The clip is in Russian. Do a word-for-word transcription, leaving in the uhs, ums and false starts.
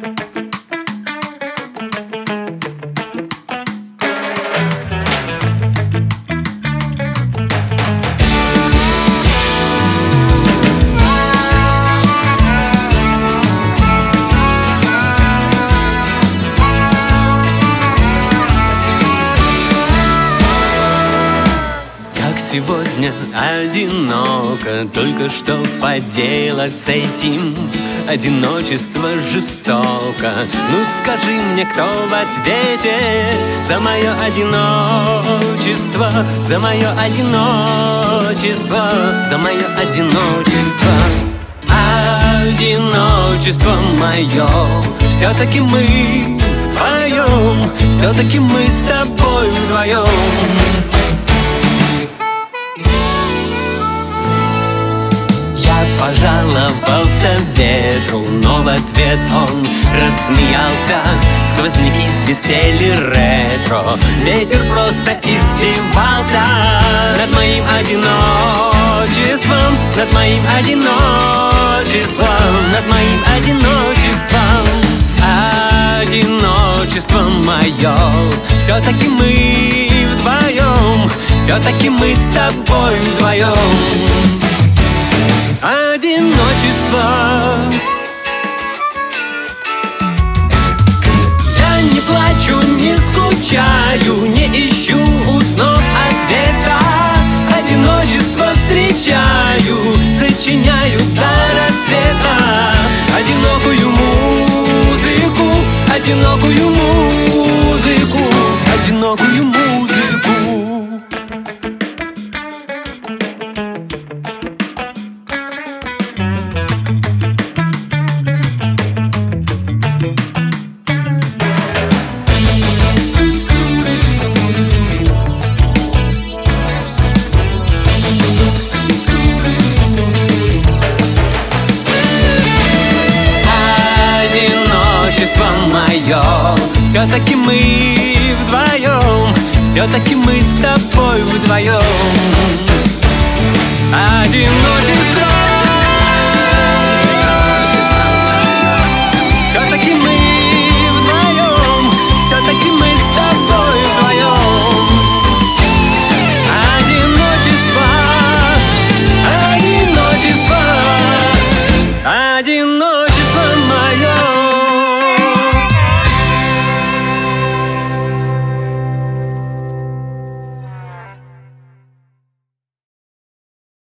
Сегодня одиноко, только что поделать с этим. Одиночество жестоко. Ну скажи мне, кто в ответе за мое одиночество, за мое одиночество, за мое одиночество. Одиночество мое, все-таки мы вдвоем, все-таки мы с тобой вдвоем. Пожаловался ветру, но в ответ он рассмеялся. Сквозняки свистели ретро, ветер просто издевался над моим одиночеством, над моим одиночеством, над моим одиночеством. Одиночество мое, все-таки мы вдвоем, все-таки мы с тобой вдвоем. Одиночество. Я не плачу, не скучаю, не ищу у снов ответа. Одиночество встречаю, сочиняю до рассвета. Одинокую музыку, одинокую музыку, одинокую музыку. Все-таки мы вдвоем, все-таки мы с тобой вдвоем. Одиночество.